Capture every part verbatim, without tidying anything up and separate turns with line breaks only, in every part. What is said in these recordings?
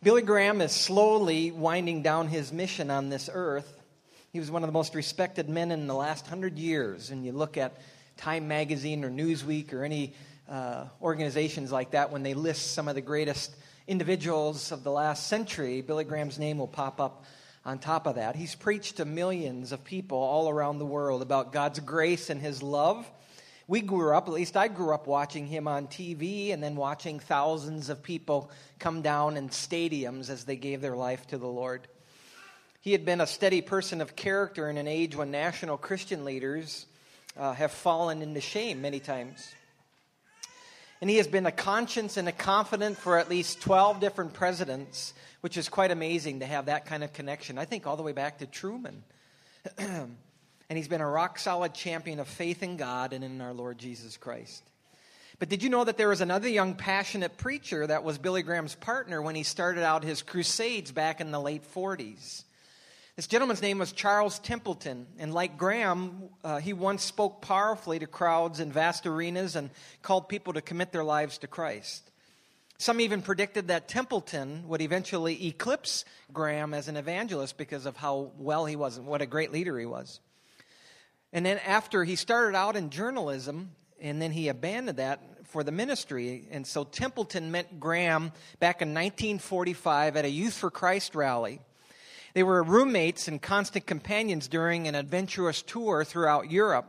Billy Graham is slowly winding down his mission on this earth. He was one of the most respected men in the last hundred years. And you look at Time Magazine or Newsweek or any uh, organizations like that, when they list some of the greatest individuals of the last century, Billy Graham's name will pop up on top of that. He's preached to millions of people all around the world about God's grace and His love. We grew up, at least I grew up, watching him on T V and then watching thousands of people come down in stadiums as they gave their life to the Lord. He had been a steady person of character in an age when national Christian leaders uh, have fallen into shame many times. And he has been a conscience and a confidant for at least twelve different presidents, which is quite amazing to have that kind of connection. I think all the way back to Truman. And he's been a rock-solid champion of faith in God and in our Lord Jesus Christ. But did you know that there was another young, passionate preacher that was Billy Graham's partner when he started out his crusades back in the late forties? This gentleman's name was Charles Templeton. And like Graham, uh, he once spoke powerfully to crowds in vast arenas and called people to commit their lives to Christ. Some even predicted that Templeton would eventually eclipse Graham as an evangelist because of how well he was and what a great leader he was. And then after he started out in journalism, and then he abandoned that for the ministry. And so Templeton met Graham back in nineteen forty-five at a Youth for Christ rally. They were roommates and constant companions during an adventurous tour throughout Europe.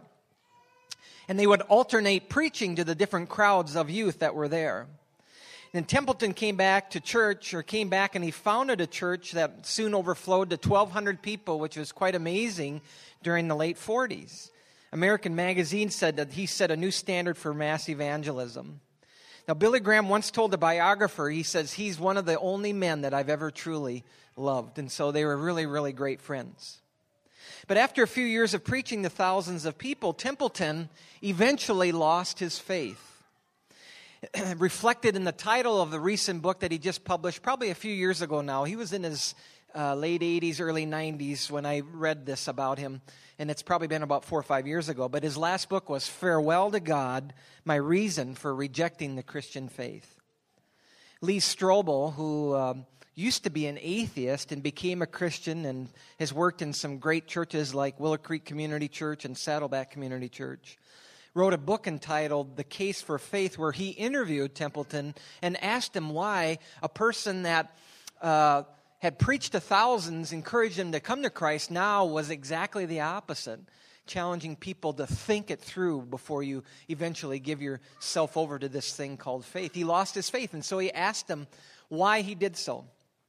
And they would alternate preaching to the different crowds of youth that were there. Then Templeton came back to church, or came back and he founded a church that soon overflowed to twelve hundred people, which was quite amazing during the late forties. American Magazine said that he set a new standard for mass evangelism. Now, Billy Graham once told a biographer, he says, he's one of the only men that I've ever truly loved. And so they were really, really great friends. But after a few years of preaching to thousands of people, Templeton eventually lost his faith. Reflected in the title of the recent book that he just published, probably a few years ago now. He was in his uh, late eighties, early nineties when I read this about him, and it's probably been about four or five years ago. But his last book was Farewell to God, My Reason for Rejecting the Christian Faith. Lee Strobel, who um, used to be an atheist and became a Christian and has worked in some great churches like Willow Creek Community Church and Saddleback Community Church, wrote a book entitled The Case for Faith, where he interviewed Templeton and asked him why a person that uh, had preached to thousands, encouraged them to come to Christ, now was exactly the opposite, challenging people to think it through before you eventually give yourself over to this thing called faith. He lost his faith, and so he asked him why he did so.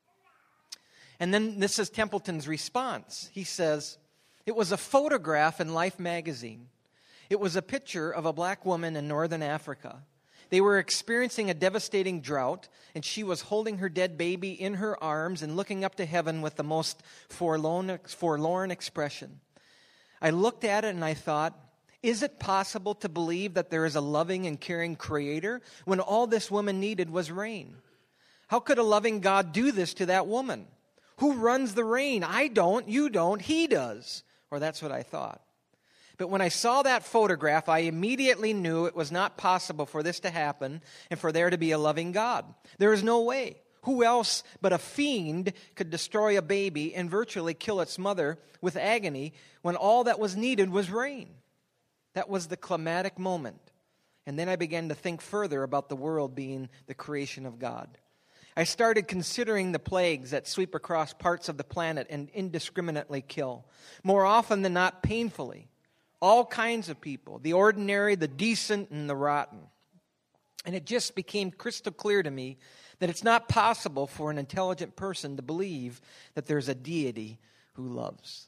And then this is Templeton's response. He says, "It was a photograph in Life magazine. It was a picture of a black woman in northern Africa. They were experiencing a devastating drought, and she was holding her dead baby in her arms and looking up to heaven with the most forlorn, forlorn expression. I looked at it and I thought, is it possible to believe that there is a loving and caring Creator when all this woman needed was rain? How could a loving God do this to that woman? Who runs the rain? I don't, you don't, He does." Or that's what I thought. But when I saw that photograph, I immediately knew it was not possible for this to happen and for there to be a loving God. There is no way. Who else but a fiend could destroy a baby and virtually kill its mother with agony when all that was needed was rain? That was the climatic moment. And then I began to think further about the world being the creation of God. I started considering the plagues that sweep across parts of the planet and indiscriminately kill, more often than not painfully. All kinds of people, the ordinary, the decent, and the rotten. And it just became crystal clear to me that it's not possible for an intelligent person to believe that there's a deity who loves.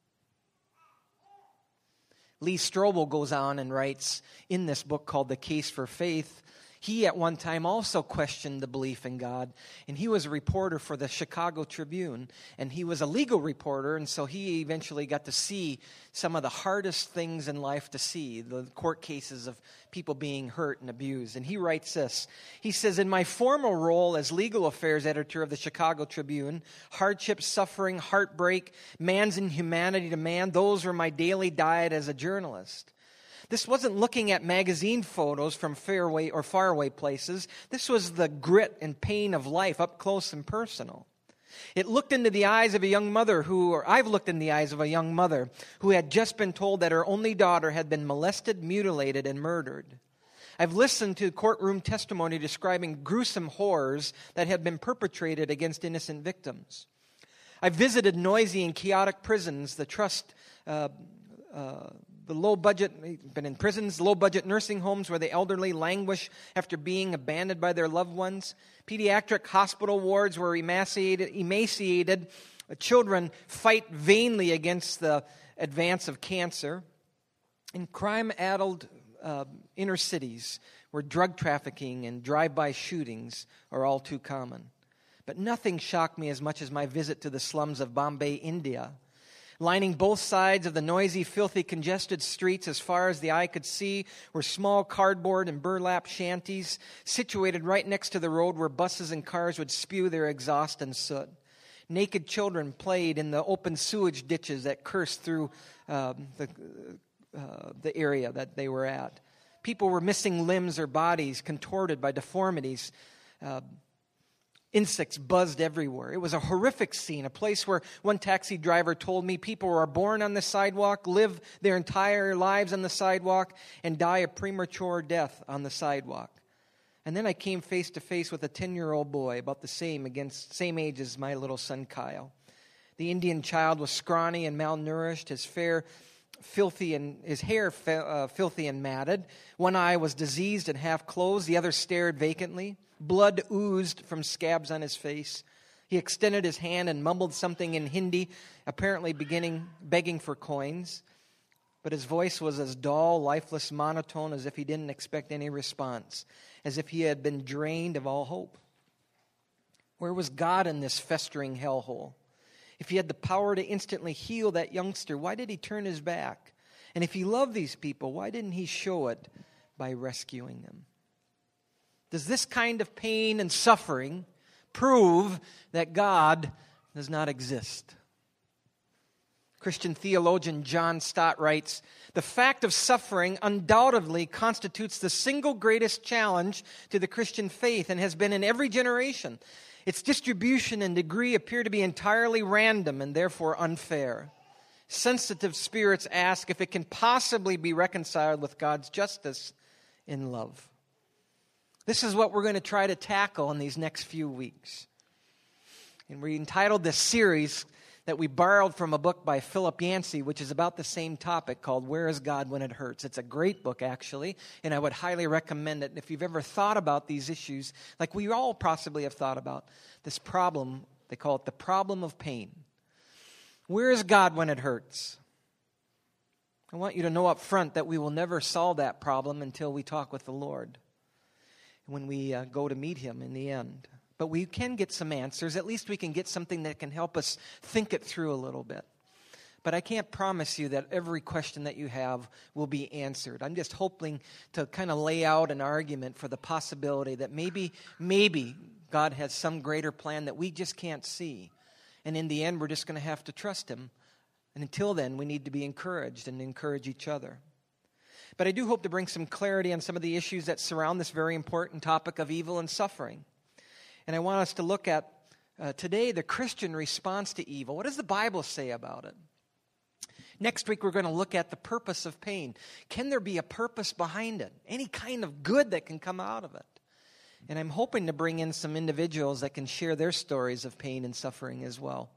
Lee Strobel goes on and writes in this book called The Case for Faith, he at one time also questioned the belief in God, and he was a reporter for the Chicago Tribune, and he was a legal reporter, and so he eventually got to see some of the hardest things in life to see, the court cases of people being hurt and abused. And he writes this. He says, "In my former role as legal affairs editor of the Chicago Tribune, hardship, suffering, heartbreak, man's inhumanity to man, those were my daily diet as a journalist. This wasn't looking at magazine photos from faraway or faraway places. This was the grit and pain of life up close and personal. It looked into the eyes of a young mother who, or I've looked in the eyes of a young mother who had just been told that her only daughter had been molested, mutilated, and murdered. I've listened to courtroom testimony describing gruesome horrors that had been perpetrated against innocent victims. I've visited noisy and chaotic prisons, the trust, uh, uh, the low-budget, been in prisons, low-budget nursing homes where the elderly languish after being abandoned by their loved ones, pediatric hospital wards where emaciated, emaciated children fight vainly against the advance of cancer, in crime-addled uh, inner cities where drug trafficking and drive-by shootings are all too common. But nothing shocked me as much as my visit to the slums of Bombay, India. Lining both sides of the noisy, filthy, congested streets as far as the eye could see were small cardboard and burlap shanties situated right next to the road where buses and cars would spew their exhaust and soot. Naked children played in the open sewage ditches that coursed through um, the, uh, the area that they were at. People were missing limbs or bodies, contorted by deformities. Uh, Insects buzzed everywhere. It was a horrific scene, a place where one taxi driver told me people are born on the sidewalk, live their entire lives on the sidewalk, and die a premature death on the sidewalk. And then I came face to face with a ten-year-old boy, about the same against same age as my little son Kyle. The Indian child was scrawny and malnourished, his fair, filthy and his hair uh, filthy and matted. One eye was diseased and half closed, the other stared vacantly. Blood oozed from scabs on his face. He extended his hand and mumbled something in Hindi, apparently beginning begging for coins. But his voice was as dull, lifeless, monotone as if he didn't expect any response, as if he had been drained of all hope. Where was God in this festering hellhole? If he had the power to instantly heal that youngster, why did he turn his back? And if he loved these people, why didn't he show it by rescuing them? Does this kind of pain and suffering prove that God does not exist? Christian theologian John Stott writes, "The fact of suffering undoubtedly constitutes the single greatest challenge to the Christian faith and has been in every generation. Its distribution and degree appear to be entirely random and therefore unfair. Sensitive spirits ask if it can possibly be reconciled with God's justice in love." This is what we're going to try to tackle in these next few weeks. And we entitled this series that we borrowed from a book by Philip Yancey, which is about the same topic, called Where is God When It Hurts? It's a great book, actually, and I would highly recommend it. If you've ever thought about these issues, like we all possibly have thought about, this problem, they call it the problem of pain. Where is God when it hurts? I want you to know up front that we will never solve that problem until we talk with the Lord, when we uh, go to meet Him in the end. But we can get some answers. At least we can get something that can help us think it through a little bit. But I can't promise you that every question that you have will be answered. I'm just hoping to kind of lay out an argument for the possibility that maybe, maybe God has some greater plan that we just can't see. And in the end, we're just going to have to trust Him. And until then, we need to be encouraged and encourage each other. But I do hope to bring some clarity on some of the issues that surround this very important topic of evil and suffering. And I want us to look at uh, today the Christian response to evil. What does the Bible say about it? Next week we're going to look at the purpose of pain. Can there be a purpose behind it? Any kind of good that can come out of it? And I'm hoping to bring in some individuals that can share their stories of pain and suffering as well.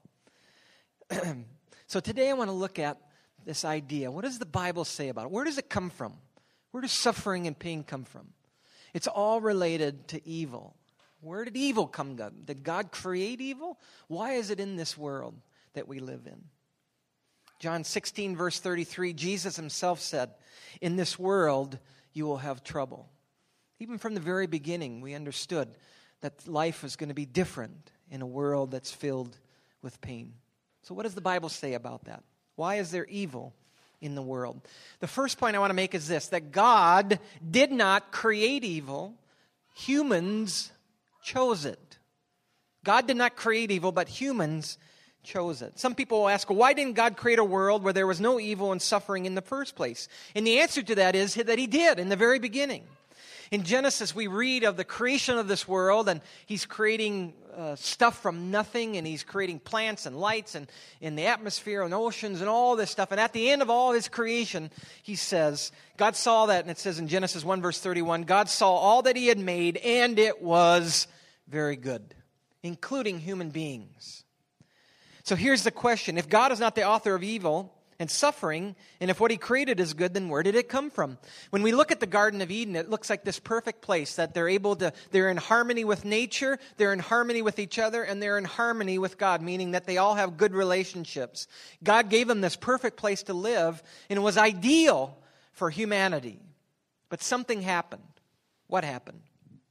So today I want to look at this idea. What does the Bible say about it? Where does it come from? Where does suffering and pain come from? It's all related to evil. Where did evil come from? Did God create evil? Why is it in this world that we live in? John sixteen, verse thirty-three, Jesus Himself said, "In this world you will have trouble." Even from the very beginning, we understood that life was going to be different in a world that's filled with pain. So what does the Bible say about that? Why is there evil in the world? The first point I want to make is this, that God did not create evil. Humans chose it. God did not create evil, but humans chose it. Some people will ask, well, why didn't God create a world where there was no evil and suffering in the first place? And the answer to that is that he did in the very beginning. In Genesis, we read of the creation of this world, and he's creating uh, stuff from nothing, and he's creating plants and lights and in the atmosphere and oceans and all this stuff. And at the end of all his creation, he says, God saw that, and it says in Genesis one verse thirty-one, God saw all that he had made, and it was very good, including human beings. So here's the question. If God is not the author of evil and suffering, and if what he created is good, then where did it come from? When we look at the Garden of Eden, it looks like this perfect place that they're able to, they're in harmony with nature, they're in harmony with each other, and they're in harmony with God, meaning that they all have good relationships. God gave them this perfect place to live, and it was ideal for humanity. But something happened. What happened?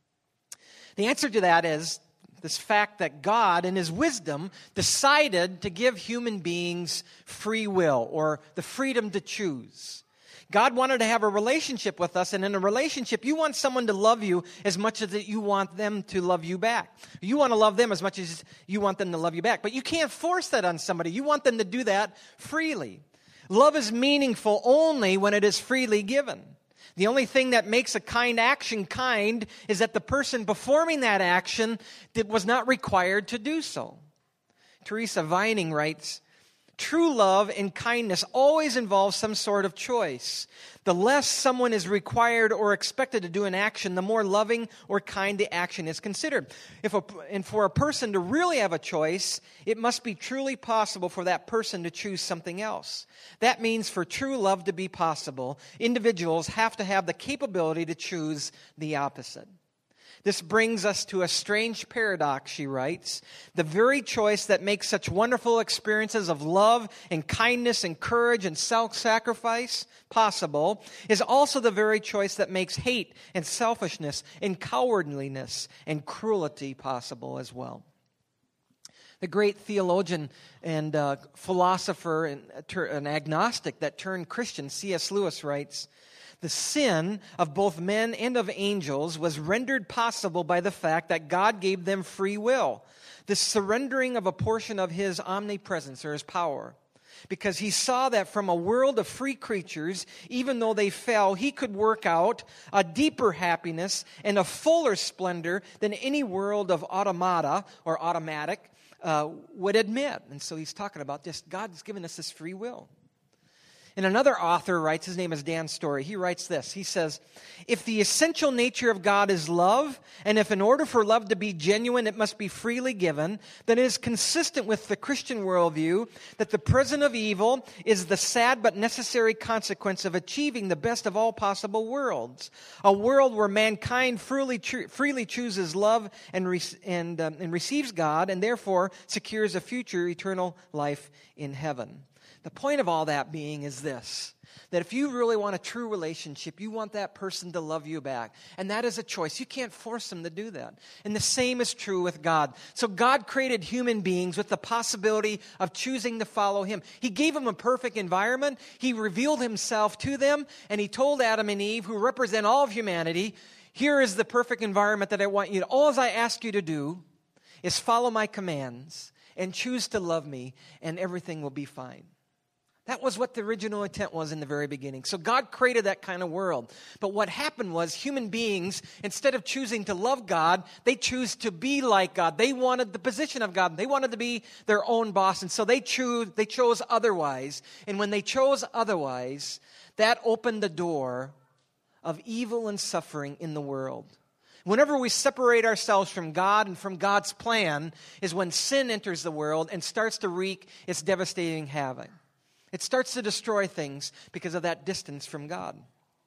The answer to that is this fact that God, in his wisdom, decided to give human beings free will, or the freedom to choose. God wanted to have a relationship with us, and in a relationship, you want someone to love you as much as you want them to love you back. You want to love them as much as you want them to love you back. But you can't force that on somebody. You want them to do that freely. Love is meaningful only when it is freely given. The only thing that makes a kind action kind is that the person performing that action did, was not required to do so. Teresa Vining writes, true love and kindness always involves some sort of choice. The less someone is required or expected to do an action, the more loving or kind the action is considered. If a, and for a person to really have a choice, it must be truly possible for that person to choose something else. That means for true love to be possible, individuals have to have the capability to choose the opposite. This brings us to a strange paradox, she writes. The very choice that makes such wonderful experiences of love and kindness and courage and self-sacrifice possible is also the very choice that makes hate and selfishness and cowardliness and cruelty possible as well. The great theologian and uh, philosopher and an agnostic that turned Christian, C S Lewis writes, the sin of both men and of angels was rendered possible by the fact that God gave them free will, the surrendering of a portion of his omnipresence or his power. Because he saw that from a world of free creatures, even though they fell, he could work out a deeper happiness and a fuller splendor than any world of automata or automatic uh, would admit. And so he's talking about this. God's given us this free will. And another author writes, his name is Dan Story, he writes this. He says, if the essential nature of God is love, and if in order for love to be genuine it must be freely given, then it is consistent with the Christian worldview that the presence of evil is the sad but necessary consequence of achieving the best of all possible worlds. A world where mankind freely, freely chooses love and, re- and, um, and receives God, and therefore secures a future eternal life in heaven. The point of all that being is this, that if you really want a true relationship, you want that person to love you back. And that is a choice. You can't force them to do that. And the same is true with God. So God created human beings with the possibility of choosing to follow him. He gave them a perfect environment. He revealed himself to them. And he told Adam and Eve, who represent all of humanity, here is the perfect environment that I want you to. All I ask you to do is follow my commands and choose to love me, and everything will be fine. That was what the original intent was in the very beginning. So God created that kind of world. But what happened was human beings, instead of choosing to love God, they choose to be like God. They wanted the position of God. They wanted to be their own boss. And so they chose, they chose otherwise. And when they chose otherwise, that opened the door of evil and suffering in the world. Whenever we separate ourselves from God and from God's plan is when sin enters the world and starts to wreak its devastating havoc. It starts to destroy things because of that distance from God.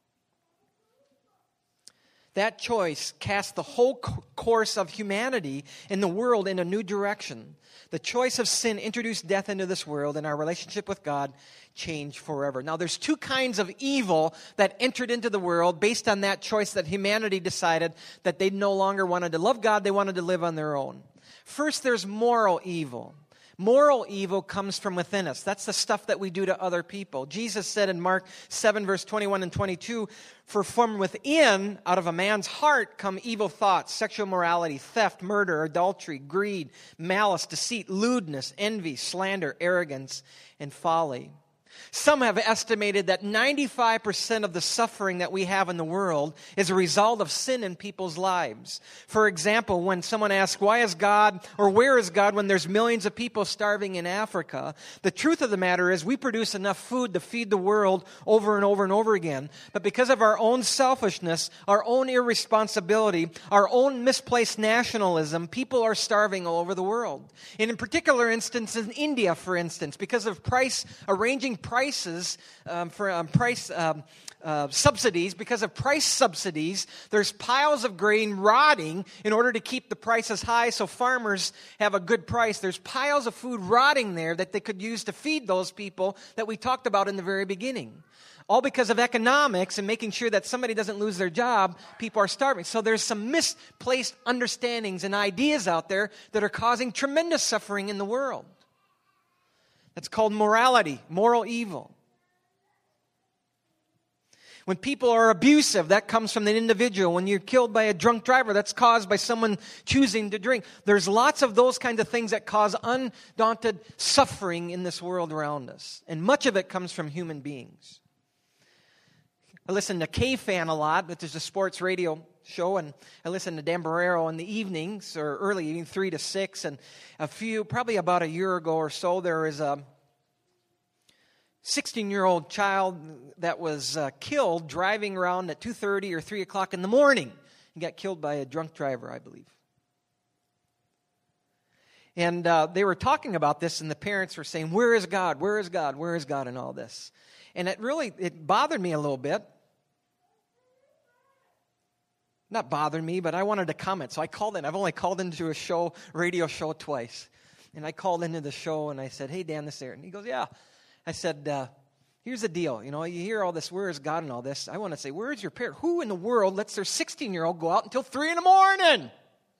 That choice cast the whole course of humanity and the world in a new direction. The choice of sin introduced death into this world, and our relationship with God changed forever. Now, there's two kinds of evil that entered into the world based on that choice that humanity decided that they no longer wanted to love God, they wanted to live on their own. First, there's moral evil. Moral evil comes from within us. That's the stuff that we do to other people. Jesus said in Mark seven, verse twenty-one and twenty-two, "For from within, out of a man's heart, come evil thoughts, sexual immorality, theft, murder, adultery, greed, malice, deceit, lewdness, envy, slander, arrogance, and folly." Some have estimated that ninety-five percent of the suffering that we have in the world is a result of sin in people's lives. For example, when someone asks, why is God, or where is God when there's millions of people starving in Africa? The truth of the matter is we produce enough food to feed the world over and over and over again. But because of our own selfishness, our own irresponsibility, our own misplaced nationalism, people are starving all over the world. And in particular instance, in India, for instance, because of price, arranging prices um, for um, price um, uh, subsidies, because of price subsidies, there's piles of grain rotting in order to keep the prices high so farmers have a good price. There's piles of food rotting there that they could use to feed those people that we talked about in the very beginning. All because of economics and making sure that somebody doesn't lose their job, people are starving. So there's some misplaced understandings and ideas out there that are causing tremendous suffering in the world. That's called morality, moral evil. When people are abusive, that comes from the individual. When you're killed by a drunk driver, that's caused by someone choosing to drink. There's lots of those kinds of things that cause undaunted suffering in this world around us. And much of it comes from human beings. I listen to K-Fan a lot, which is a sports radio show, and I listen to Dan Barrero in the evenings, or early evening, three to six, and a few, probably about a year ago or so, there was a sixteen-year-old child that was uh, killed driving around at two thirty or three o'clock in the morning. He got killed by a drunk driver, I believe. And uh, they were talking about this, and the parents were saying, where is God? Where is God? Where is God in all this? And it really, it bothered me a little bit. Not bothered me, but I wanted to comment. So I called in. I've only called into a show, radio show twice. And I called into the show and I said, hey, Dan, this there. And he goes, yeah. I said, uh, here's the deal. You know, you hear all this, where is God and all this. I want to say, where is your parent? Who in the world lets their sixteen-year-old go out until three in the morning?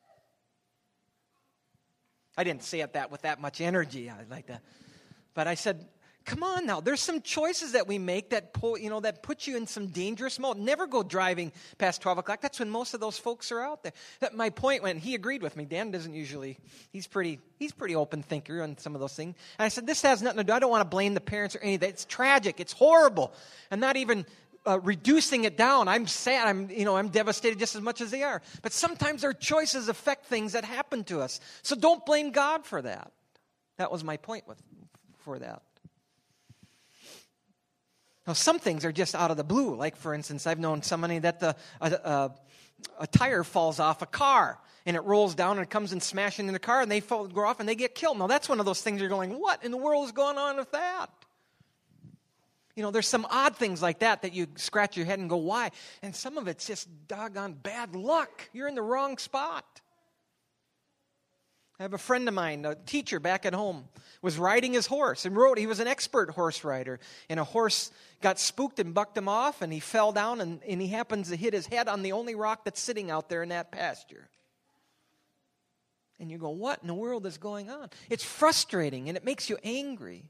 I didn't say it that with that much energy. I like that. But I said, come on now. There's some choices that we make that pull, you know, that put you in some dangerous mode. Never go driving past twelve o'clock. That's when most of those folks are out there. That my point when he agreed with me. Dan doesn't usually. He's pretty. He's pretty open thinker on some of those things. And I said, this has nothing to do. I don't want to blame the parents or anything. It's tragic. It's horrible. I'm not even uh, reducing it down. I'm sad. I'm you know I'm devastated just as much as they are. But sometimes our choices affect things that happen to us. So don't blame God for that. That was my point with for that. Now, some things are just out of the blue. Like, for instance, I've known somebody that the a, a, a tire falls off a car, and it rolls down and it comes and smashing in the car, and they fall, go off and they get killed. Now, that's one of those things you're going, what in the world is going on with that? You know, there's some odd things like that that you scratch your head and go, why? And some of it's just doggone bad luck. You're in the wrong spot. I have a friend of mine, a teacher back at home, was riding his horse and rode. He was an expert horse rider. And a horse got spooked and bucked him off, and he fell down, and, and he happens to hit his head on the only rock that's sitting out there in that pasture. And you go, what in the world is going on? It's frustrating, and it makes you angry.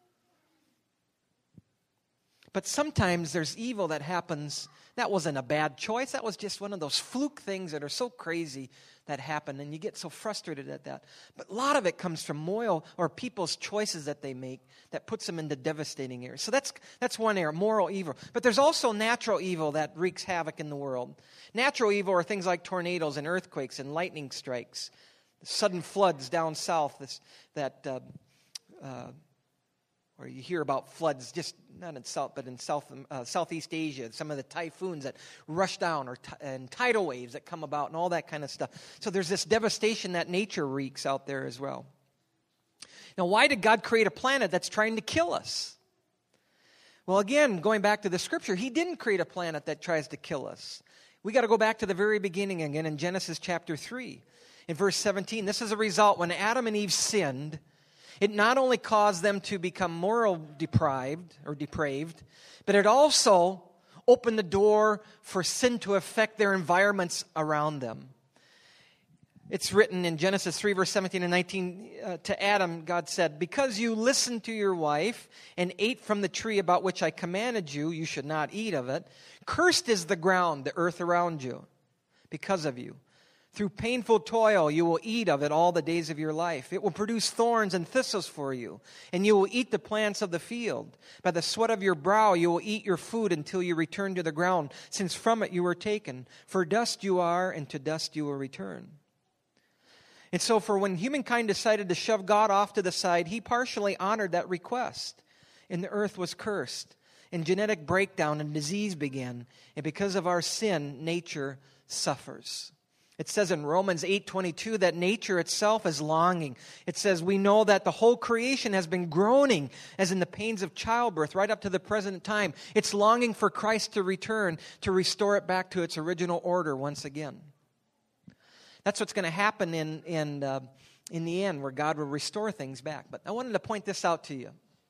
But sometimes there's evil that happens. That wasn't a bad choice. That was just one of those fluke things that are so crazy that happen, and you get so frustrated at that. But a lot of it comes from moral or people's choices that they make that puts them into devastating areas. So that's that's one area, moral evil. But there's also natural evil that wreaks havoc in the world. Natural evil are things like tornadoes and earthquakes and lightning strikes, sudden floods down south. This, that. Uh, uh, Or you hear about floods, just not in South, but in South uh, Southeast Asia. Some of the typhoons that rush down, or t- and tidal waves that come about, and all that kind of stuff. So there's this devastation that nature wreaks out there as well. Now, why did God create a planet that's trying to kill us? Well, again, going back to the Scripture, He didn't create a planet that tries to kill us. We got to go back to the very beginning again in Genesis chapter three, in verse seventeen. This is a result when Adam and Eve sinned. It not only caused them to become moral deprived or depraved, but it also opened the door for sin to affect their environments around them. It's written in Genesis three, verse seventeen and nineteen, uh, to Adam, God said, "Because you listened to your wife and ate from the tree about which I commanded you, you should not eat of it. Cursed is the ground, the earth around you, because of you. Through painful toil you will eat of it all the days of your life. It will produce thorns and thistles for you, and you will eat the plants of the field. By the sweat of your brow you will eat your food until you return to the ground, since from it you were taken. For dust you are, and to dust you will return." And so for when humankind decided to shove God off to the side, he partially honored that request. And the earth was cursed, and genetic breakdown and disease began. And because of our sin, nature suffers. It says in Romans eight twenty-two that nature itself is longing. It says, "We know that the whole creation has been groaning as in the pains of childbirth right up to the present time." It's longing for Christ to return to restore it back to its original order once again. That's what's going to happen in, in, uh, in the end, where God will restore things back. But I wanted to point this out to you.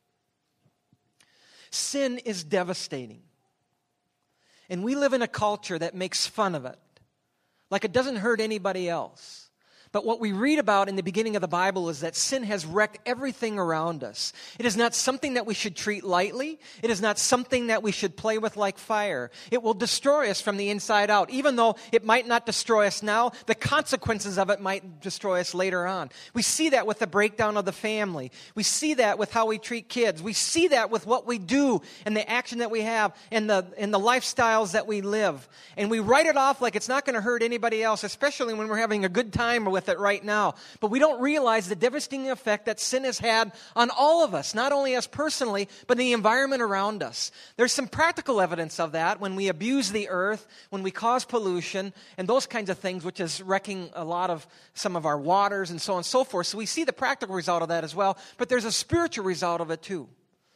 Sin is devastating. And we live in a culture that makes fun of it, like it doesn't hurt anybody else. But what we read about in the beginning of the Bible is that sin has wrecked everything around us. It is not something that we should treat lightly. It is not something that we should play with like fire. It will destroy us from the inside out. Even though it might not destroy us now, the consequences of it might destroy us later on. We see that with the breakdown of the family. We see that with how we treat kids. We see that with what we do and the action that we have and the, and the lifestyles that we live. And we write it off like it's not going to hurt anybody else, especially when we're having a good time with it right now. But we don't realize the devastating effect that sin has had on all of us, not only us personally, but the environment around us. There's some practical evidence of that when we abuse the earth, when we cause pollution, and those kinds of things, which is wrecking a lot of some of our waters and so on and so forth. So we see the practical result of that as well, but there's a spiritual result of it too.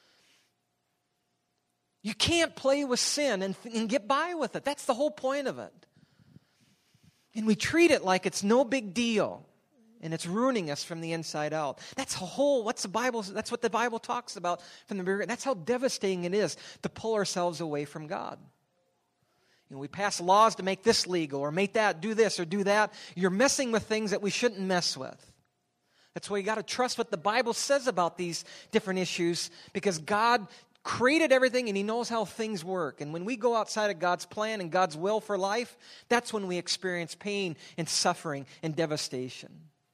You can't play with sin and, and get by with it. That's the whole point of it. And we treat it like it's no big deal. And it's ruining us from the inside out. That's a whole, what's the Bible, that's what the Bible talks about from the beginning. That's how devastating it is to pull ourselves away from God. You know, we pass laws to make this legal or make that, do this or do that. You're messing with things that we shouldn't mess with. That's why you got to trust what the Bible says about these different issues, because God created everything and He knows how things work. And when we go outside of God's plan and God's will for life, that's when we experience pain and suffering and devastation.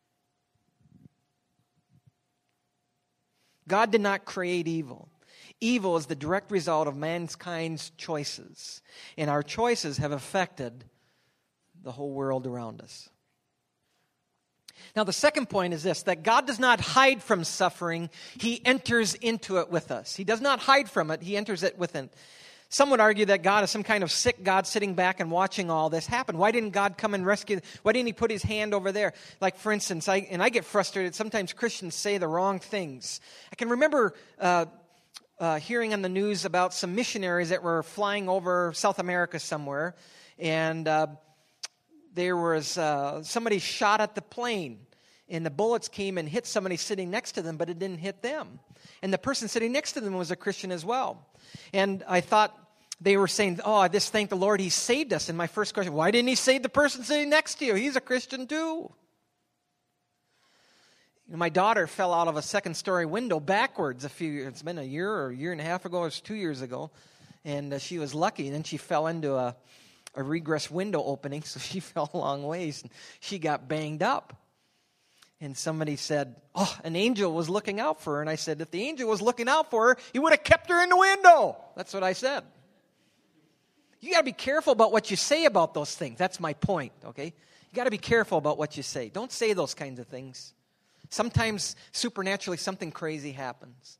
God did not create evil. Evil is the direct result of mankind's choices. And our choices have affected the whole world around us. Now, the second point is this, that God does not hide from suffering. He enters into it with us. He does not hide from it. He enters it within. Some would argue that God is some kind of sick God sitting back and watching all this happen. Why didn't God come and rescue? Why didn't He put His hand over there? Like, for instance, I and I get frustrated. Sometimes Christians say the wrong things. I can remember uh, uh, hearing on the news about some missionaries that were flying over South America somewhere, and uh, there was uh, somebody shot at the plane, and the bullets came and hit somebody sitting next to them, but it didn't hit them. And the person sitting next to them was a Christian as well. And I thought they were saying, oh, I just thank the Lord He saved us. And my first question, why didn't He save the person sitting next to you? He's a Christian too. You know, my daughter fell out of a second-story window backwards a few years. It's been a year or a year and a half ago. It was two years ago. And uh, she was lucky. And then she fell into a, a regress window opening, so she fell a long ways. And she got banged up. And somebody said, oh, an angel was looking out for her. And I said, if the angel was looking out for her, He would have kept her in the window. That's what I said. You got to be careful about what you say about those things. That's my point, okay? You got to be careful about what you say. Don't say those kinds of things. Sometimes, supernaturally, something crazy happens.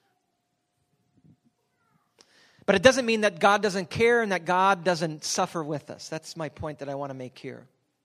But it doesn't mean that God doesn't care and that God doesn't suffer with us. That's my point that I want to make here.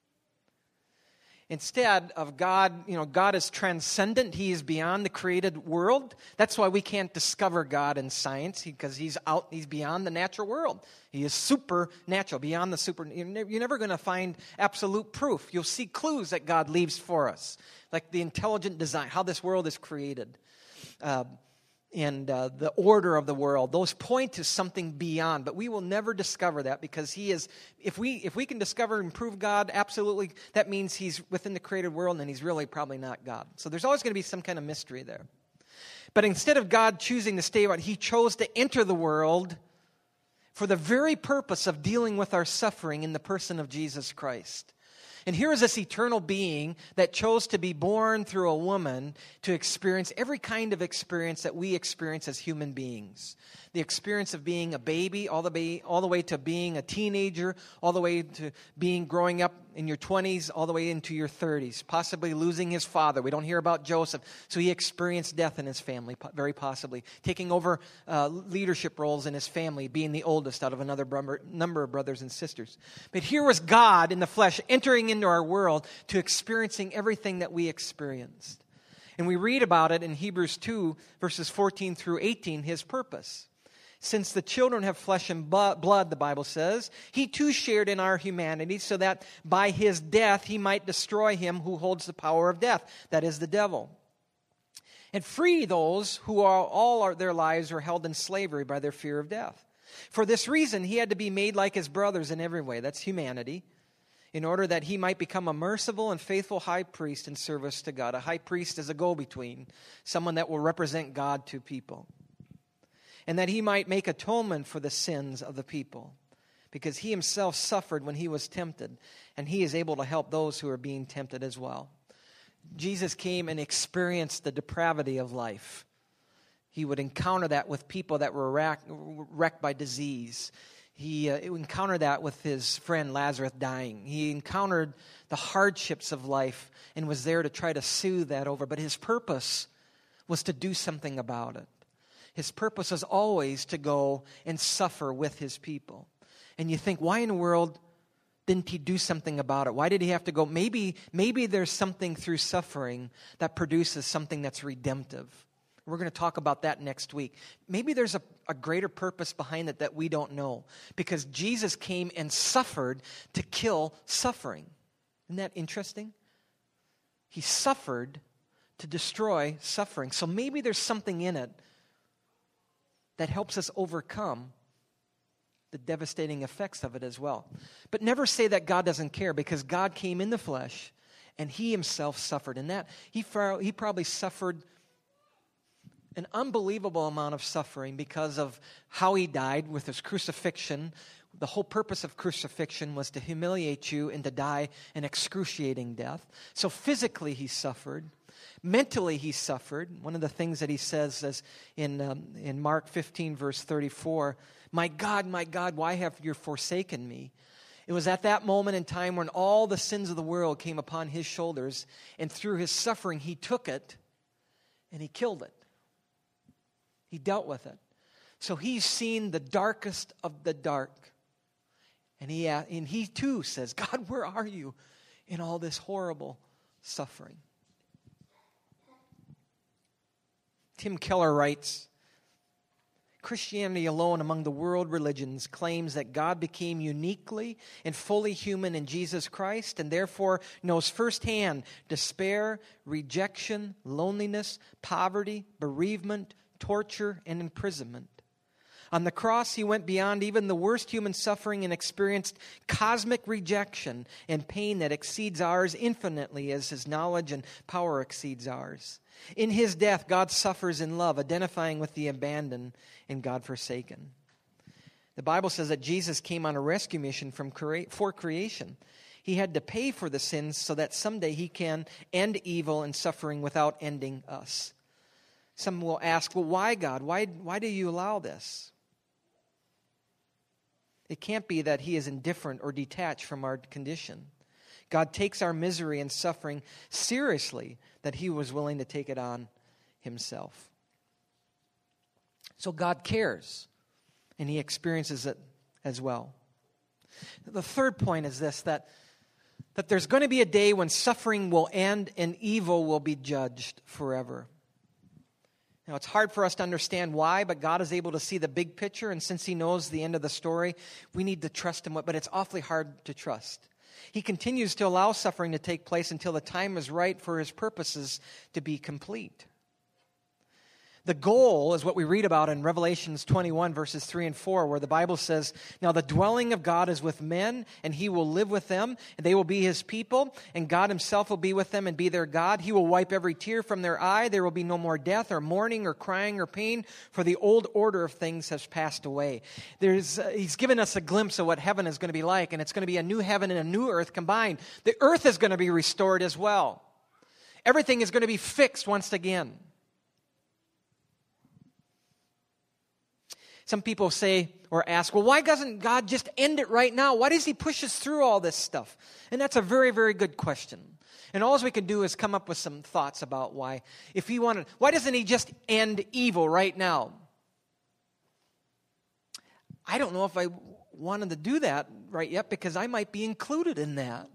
Instead of God, you know, God is transcendent. He is beyond the created world. That's why we can't discover God in science, because He's out, He's beyond the natural world. He is supernatural, beyond the super. You're never going to find absolute proof. You'll see clues that God leaves for us, like the intelligent design, how this world is created. Uh, and uh, the order of the world. Those point to something beyond, but we will never discover that because he is, if we if we can discover and prove God, absolutely, that means he's within the created world and he's really probably not God. So there's always going to be some kind of mystery there. But instead of God choosing to stay out, he chose to enter the world for the very purpose of dealing with our suffering in the person of Jesus Christ. And here is this eternal being that chose to be born through a woman to experience every kind of experience that we experience as human beings. The experience of being a baby, all the, way, all the way to being a teenager, all the way to being growing up in your twenties, all the way into your thirties, possibly losing his father. We don't hear about Joseph, so he experienced death in his family, very possibly. Taking over uh, leadership roles in his family, being the oldest out of another brother, number of brothers and sisters. But here was God in the flesh entering into our world to experiencing everything that we experienced. And we read about it in Hebrews two, verses fourteen through eighteen, his purpose. Since the children have flesh and blood, the Bible says, he too shared in our humanity so that by his death he might destroy him who holds the power of death, that is the devil, and free those who are, all are, their lives are held in slavery by their fear of death. For this reason, he had to be made like his brothers in every way, that's humanity, in order that he might become a merciful and faithful high priest in service to God. A high priest is a go-between, someone that will represent God to people. And that he might make atonement for the sins of the people, because he himself suffered when he was tempted, and he is able to help those who are being tempted as well. Jesus came and experienced the depravity of life. He would encounter that with people that were wrecked, wrecked by disease. He uh, encountered that with his friend Lazarus dying. He encountered the hardships of life and was there to try to soothe that over. But his purpose was to do something about it. His purpose is always to go and suffer with his people. And you think, why in the world didn't he do something about it? Why did he have to go? Maybe, maybe there's something through suffering that produces something that's redemptive. We're going to talk about that next week. Maybe there's a, a greater purpose behind it that we don't know. Because Jesus came and suffered to kill suffering. Isn't that interesting? He suffered to destroy suffering. So maybe there's something in it that helps us overcome the devastating effects of it as well. But never say that God doesn't care, because God came in the flesh and he himself suffered. And that he, he probably suffered an unbelievable amount of suffering because of how he died with his crucifixion. The whole purpose of crucifixion was to humiliate you and to die an excruciating death. So physically he suffered. Mentally he suffered. One of the things that he says is in, um, in Mark fifteen, verse thirty-four, "My God, my God, why have you forsaken me?" It was at that moment in time when all the sins of the world came upon his shoulders, and through his suffering he took it and he killed it. He dealt with it. So he's seen the darkest of the dark. And he, and he too says, God, where are you in all this horrible suffering? Tim Keller writes, Christianity alone among the world religions claims that God became uniquely and fully human in Jesus Christ and therefore knows firsthand despair, rejection, loneliness, poverty, bereavement, torture, and imprisonment. On the cross, he went beyond even the worst human suffering and experienced cosmic rejection and pain that exceeds ours infinitely as his knowledge and power exceeds ours. In his death, God suffers in love, identifying with the abandoned and God forsaken. The Bible says that Jesus came on a rescue mission from crea- for creation. He had to pay for the sins so that someday he can end evil and suffering without ending us. Some will ask, well, why, God? Why, why do you allow this? It can't be that he is indifferent or detached from our condition. God takes our misery and suffering seriously, that he was willing to take it on himself. So God cares, and he experiences it as well. The third point is this, that, that there's going to be a day when suffering will end and evil will be judged forever. Now, it's hard for us to understand why, but God is able to see the big picture, and since he knows the end of the story, we need to trust him, but it's awfully hard to trust. He continues to allow suffering to take place until the time is right for his purposes to be complete. The goal is what we read about in Revelations twenty-one, verses three and four, where the Bible says, "Now the dwelling of God is with men, and He will live with them, and they will be His people, and God Himself will be with them and be their God. He will wipe every tear from their eye. There will be no more death or mourning or crying or pain, for the old order of things has passed away." There's, uh, He's given us a glimpse of what heaven is going to be like, and it's going to be a new heaven and a new earth combined. The earth is going to be restored as well. Everything is going to be fixed once again. Some people say or ask, well, why doesn't God just end it right now? Why does He push us through all this stuff? And that's a very, very good question. And all we can do is come up with some thoughts about why. If He wanted, why doesn't He just end evil right now? I don't know if I wanted to do that right yet, because I might be included in that.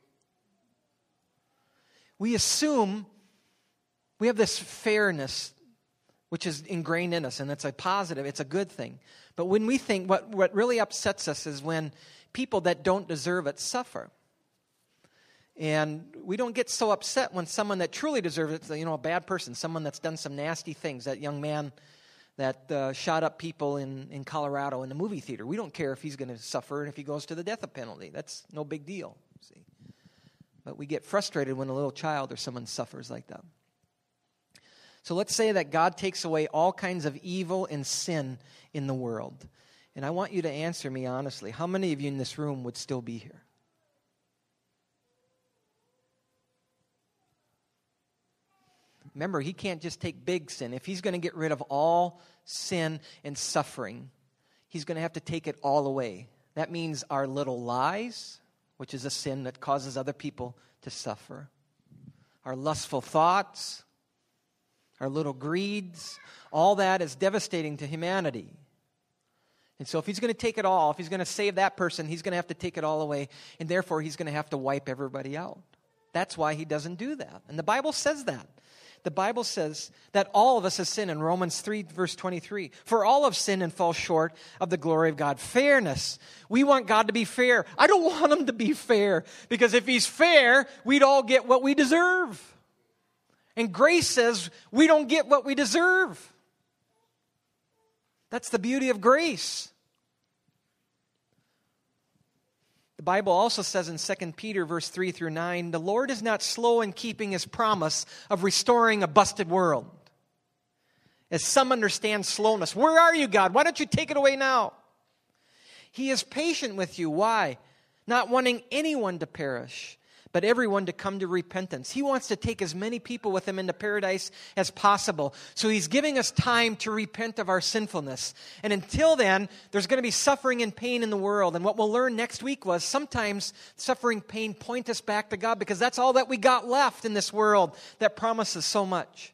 We assume we have this fairness which is ingrained in us, and it's a positive, it's a good thing. But when we think, what, what really upsets us is when people that don't deserve it suffer. And we don't get so upset when someone that truly deserves it, you know, a bad person, someone that's done some nasty things, that young man that uh, shot up people in, in Colorado in the movie theater. We don't care if he's going to suffer and if he goes to the death penalty. That's no big deal, see. But we get frustrated when a little child or someone suffers like that. So let's say that God takes away all kinds of evil and sin in the world. And I want you to answer me honestly. How many of you in this room would still be here? Remember, He can't just take big sin. If He's going to get rid of all sin and suffering, He's going to have to take it all away. That means our little lies, which is a sin that causes other people to suffer. Our lustful thoughts, our little greeds, all that is devastating to humanity. And so if He's going to take it all, if He's going to save that person, He's going to have to take it all away, and therefore He's going to have to wipe everybody out. That's why He doesn't do that. And the Bible says that. The Bible says that all of us have sinned in Romans three, verse twenty-three. For all have sinned and fall short of the glory of God. Fairness. We want God to be fair. I don't want Him to be fair, because if He's fair, we'd all get what we deserve. And grace says we don't get what we deserve. That's the beauty of grace. The Bible also says in Second Peter verse three through nine, the Lord is not slow in keeping His promise of restoring a busted world. As some understand slowness. Where are you, God? Why don't you take it away now? He is patient with you. Why? Not wanting anyone to perish, but everyone to come to repentance. He wants to take as many people with Him into paradise as possible. So He's giving us time to repent of our sinfulness. And until then, there's going to be suffering and pain in the world. And what we'll learn next week was sometimes suffering, pain point us back to God, because that's all that we got left in this world that promises so much.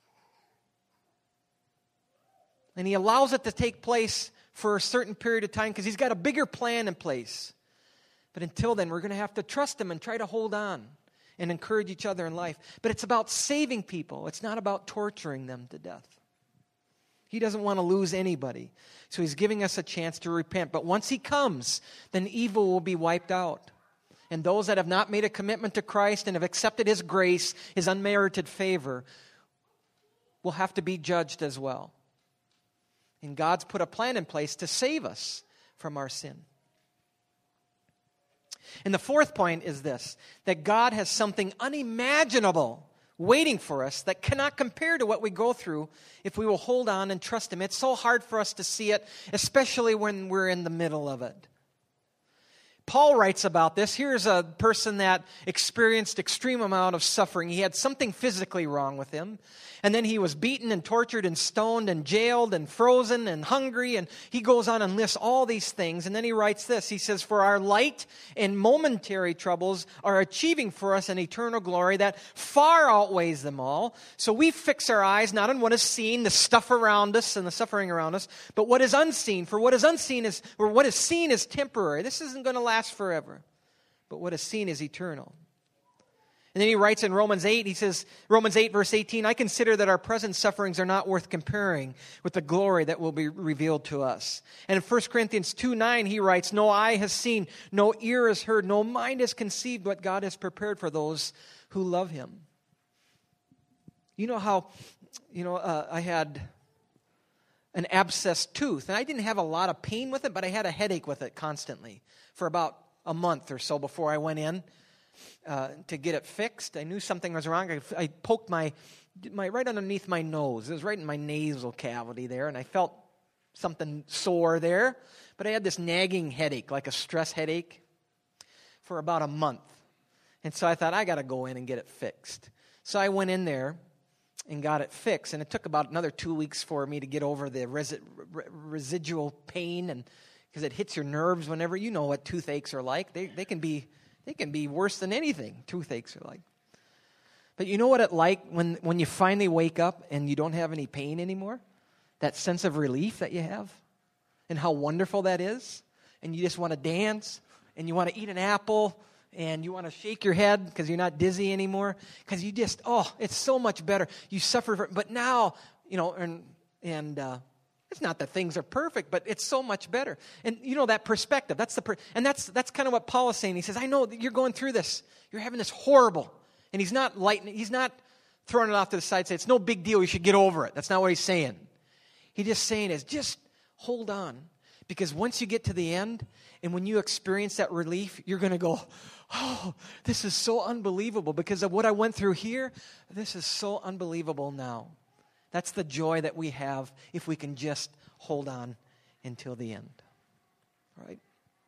And He allows it to take place for a certain period of time because He's got a bigger plan in place. But until then, we're going to have to trust Him and try to hold on and encourage each other in life. But it's about saving people. It's not about torturing them to death. He doesn't want to lose anybody. So He's giving us a chance to repent. But once He comes, then evil will be wiped out. And those that have not made a commitment to Christ and have accepted His grace, His unmerited favor, will have to be judged as well. And God's put a plan in place to save us from our sin. And the fourth point is this, that God has something unimaginable waiting for us that cannot compare to what we go through if we will hold on and trust Him. It's so hard for us to see it, especially when we're in the middle of it. Paul writes about this. Here's a person that experienced extreme amount of suffering. He had something physically wrong with him. And then he was beaten and tortured and stoned and jailed and frozen and hungry. And he goes on and lists all these things. And then he writes this. He says, for our light and momentary troubles are achieving for us an eternal glory that far outweighs them all. So we fix our eyes not on what is seen, the stuff around us and the suffering around us, but what is unseen. For what is unseen is, or what is seen is temporary. This isn't going to last forever. But what is seen is eternal. And then he writes in Romans eight, he says, Romans eight verse eighteen, I consider that our present sufferings are not worth comparing with the glory that will be revealed to us. And in First Corinthians two nine, he writes, no eye has seen, no ear has heard, no mind has conceived what God has prepared for those who love Him. You know how, you know, uh, I had an abscessed tooth, and I didn't have a lot of pain with it, but I had a headache with it constantly for about a month or so before I went in uh, to get it fixed. I knew something was wrong. I, I poked my, my right underneath my nose. It was right in my nasal cavity there, and I felt something sore there. But I had this nagging headache, like a stress headache, for about a month. And so I thought, I got to go in and get it fixed. So I went in there and got it fixed. And it took about another two weeks for me to get over the resi- re- residual pain, and because it hits your nerves whenever. You know what toothaches are like. They they can be they can be worse than anything. Toothaches are like. But you know what it's like when, when you finally wake up and you don't have any pain anymore? That sense of relief that you have, and how wonderful that is. And you just want to dance, and you want to eat an apple, and you want to shake your head because you're not dizzy anymore. Because you just, oh, it's so much better. You suffer, for, but now, you know, and and uh, it's not that things are perfect, but it's so much better. And you know that perspective. That's the per- and that's that's kind of what Paul is saying. He says, I know that you're going through this. You're having this horrible, and he's not lightening. He's not throwing it off to the side. Saying it's no big deal. You should get over it. That's not what he's saying. He's just saying is just hold on. Because once you get to the end, and when you experience that relief, you're going to go, oh, this is so unbelievable. Because of what I went through here, this is so unbelievable now. That's the joy that we have if we can just hold on until the end. Right?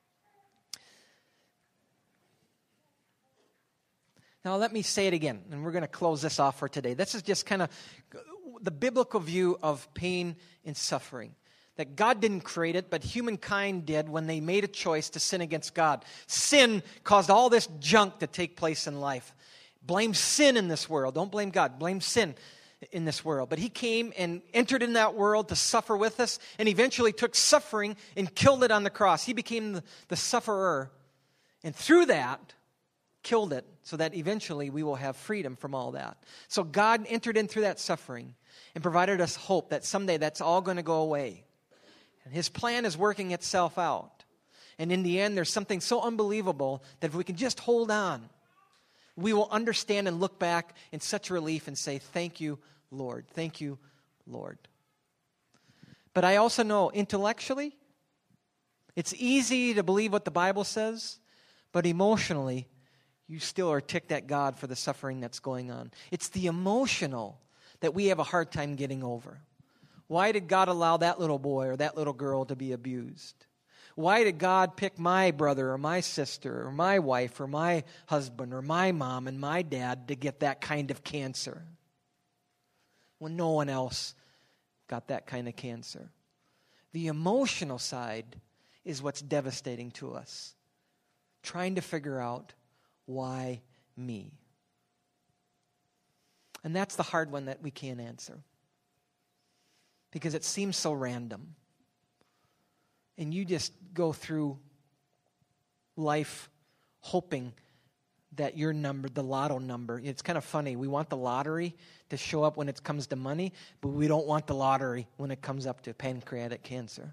Now let me say it again, and we're going to close this off for today. This is just kind of the biblical view of pain and suffering. That God didn't create it, but humankind did when they made a choice to sin against God. Sin caused all this junk to take place in life. Blame sin in this world. Don't blame God. Blame sin in this world. But he came and entered in that world to suffer with us, and eventually took suffering and killed it on the cross. He became the, the sufferer, and through that, killed it so that eventually we will have freedom from all that. So God entered in through that suffering and provided us hope that someday that's all going to go away. And his plan is working itself out. And in the end, there's something so unbelievable that if we can just hold on, we will understand and look back in such relief and say, thank you, Lord. Thank you, Lord. But I also know intellectually, it's easy to believe what the Bible says, but emotionally, you still are ticked at God for the suffering that's going on. It's the emotional that we have a hard time getting over. Why did God allow that little boy or that little girl to be abused? Why did God pick my brother or my sister or my wife or my husband or my mom and my dad to get that kind of cancer when no one else got that kind of cancer? The emotional side is what's devastating to us. Trying to figure out why me. And that's the hard one that we can't answer. Because it seems so random. And you just go through life hoping that your number, the lotto number, it's kind of funny. We want the lottery to show up when it comes to money, but we don't want the lottery when it comes up to pancreatic cancer.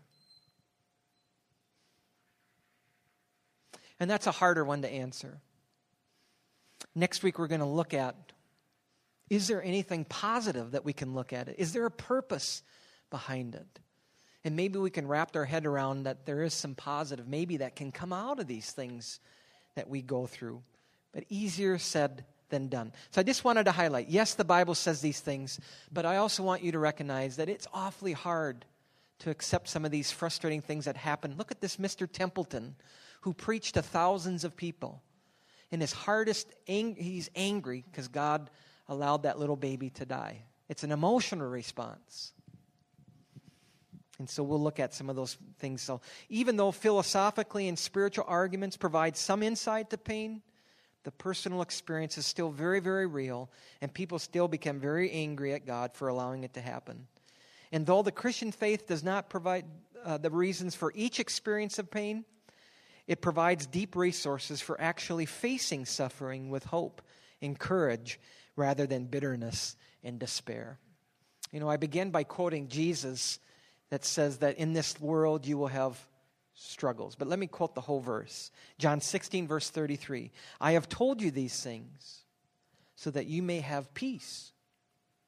And that's a harder one to answer. Next week we're going to look at, is there anything positive that we can look at it? Is there a purpose behind it? And maybe we can wrap our head around that there is some positive, maybe that can come out of these things that we go through. But easier said than done. So I just wanted to highlight, yes, the Bible says these things, but I also want you to recognize that it's awfully hard to accept some of these frustrating things that happen. Look at this Mister Templeton, who preached to thousands of people. In his hardest, ang- he's angry because God allowed that little baby to die. It's an emotional response. And so we'll look at some of those things. So even though philosophically and spiritual arguments provide some insight to pain, the personal experience is still very, very real, and people still become very angry at God for allowing it to happen. And though the Christian faith does not provide uh, the reasons for each experience of pain, it provides deep resources for actually facing suffering with hope and courage rather than bitterness and despair. You know, I begin by quoting Jesus that says that in this world you will have struggles. But let me quote the whole verse. John sixteen, verse thirty-three. I have told you these things so that you may have peace.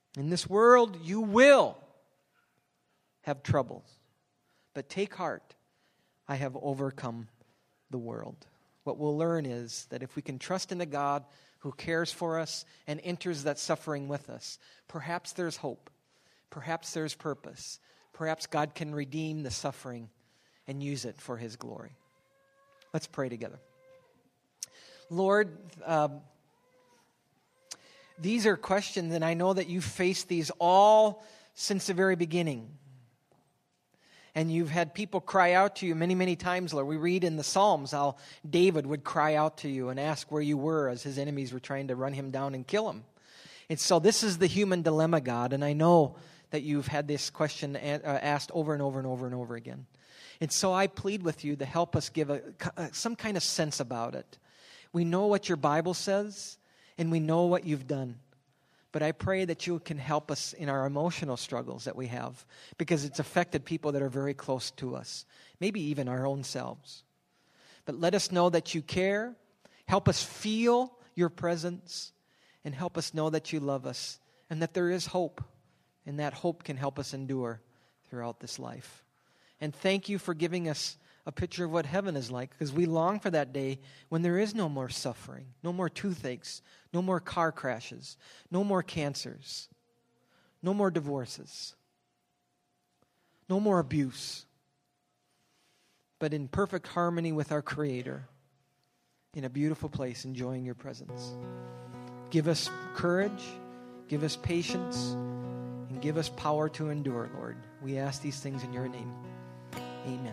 In this world, you will have troubles. But take heart, I have overcome the world. What we'll learn is that if we can trust in a God who cares for us and enters that suffering with us, perhaps there's hope. Perhaps there's purpose. Perhaps God can redeem the suffering and use it for His glory. Let's pray together. Lord, um, these are questions, and I know that you've faced these all since the very beginning. And you've had people cry out to you many, many times, Lord. We read in the Psalms how David would cry out to you and ask where you were as his enemies were trying to run him down and kill him. And so this is the human dilemma, God, and I know that you've had this question asked over and over and over and over again. And so I plead with you to help us give a, some kind of sense about it. We know what your Bible says, and we know what you've done. But I pray that you can help us in our emotional struggles that we have, because it's affected people that are very close to us, maybe even our own selves. But let us know that you care. Help us feel your presence, and help us know that you love us and that there is hope, and that hope can help us endure throughout this life. And thank you for giving us a picture of what heaven is like, because we long for that day when there is no more suffering, no more toothaches, no more car crashes, no more cancers, no more divorces, no more abuse, but in perfect harmony with our Creator, in a beautiful place, enjoying your presence. Give us courage, give us patience, and give us power to endure, Lord. We ask these things in your name. Amen.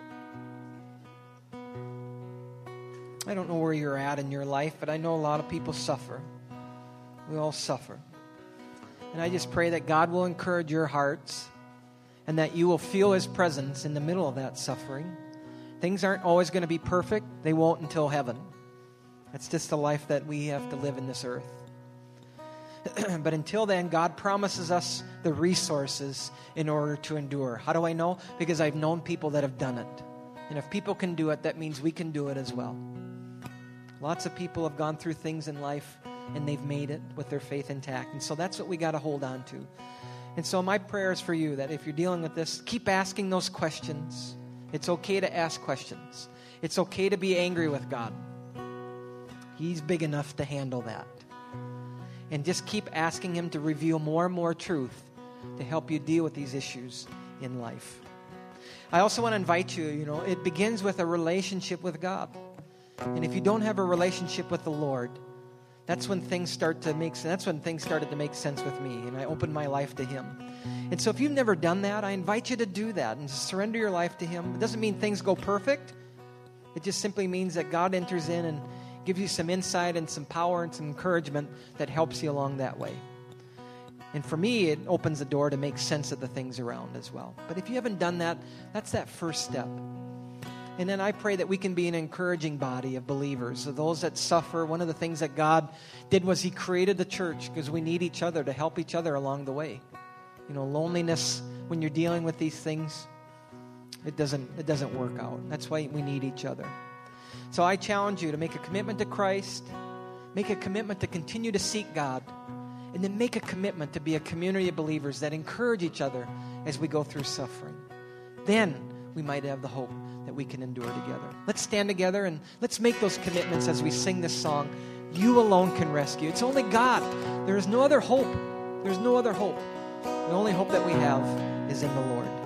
I don't know where you're at in your life, but I know a lot of people suffer. We all suffer. And I just pray that God will encourage your hearts and that you will feel His presence in the middle of that suffering. Things aren't always going to be perfect. They won't until heaven. That's just the life that we have to live in this earth. But until then, God promises us the resources in order to endure. How do I know? Because I've known people that have done it. And if people can do it, that means we can do it as well. Lots of people have gone through things in life, and they've made it with their faith intact. And so that's what we got to hold on to. And so my prayer is for you, that if you're dealing with this, keep asking those questions. It's okay to ask questions. It's okay to be angry with God. He's big enough to handle that. And just keep asking Him to reveal more and more truth to help you deal with these issues in life. I also want to invite you, you know, it begins with a relationship with God. And if you don't have a relationship with the Lord, that's when things start to make sense. That's when things started to make sense with me, and I opened my life to Him. And so if you've never done that, I invite you to do that and surrender your life to Him. It doesn't mean things go perfect. It just simply means that God enters in and gives you some insight and some power and some encouragement that helps you along that way. And for me, it opens the door to make sense of the things around as well. But if you haven't done that, that's that first step. And then I pray that we can be an encouraging body of believers, of those that suffer. One of the things that God did was He created the church because we need each other to help each other along the way. You know, loneliness, when you're dealing with these things, it doesn't, it doesn't work out. That's why we need each other. So I challenge you to make a commitment to Christ, make a commitment to continue to seek God, and then make a commitment to be a community of believers that encourage each other as we go through suffering. Then we might have the hope that we can endure together. Let's stand together and let's make those commitments as we sing this song. You alone can rescue. It's only God. There is no other hope. There's no other hope. The only hope that we have is in the Lord.